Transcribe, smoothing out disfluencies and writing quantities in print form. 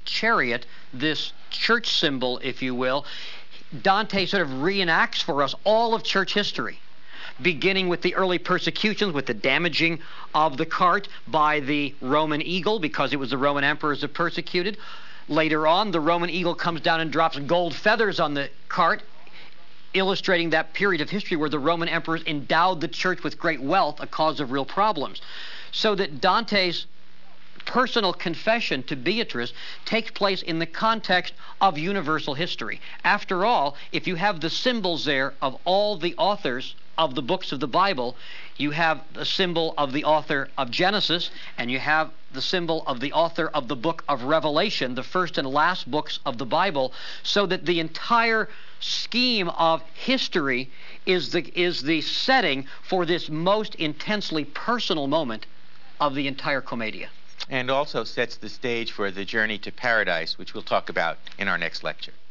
chariot, this church symbol, if you will, Dante sort of reenacts for us all of church history, beginning with the early persecutions, with the damaging of the cart by the Roman eagle, because it was the Roman emperors that persecuted. Later on, the Roman eagle comes down and drops gold feathers on the cart, illustrating that period of history where the Roman emperors endowed the church with great wealth, a cause of real problems. So that Dante's personal confession to Beatrice takes place in the context of universal history. After all, if you have the symbols there of all the authors of the books of the Bible, you have the symbol of the author of Genesis, and you have the symbol of the author of the book of Revelation, the first and last books of the Bible, so that the entire scheme of history is the setting for this most intensely personal moment of the entire Commedia. And also sets the stage for the journey to paradise, which we'll talk about in our next lecture.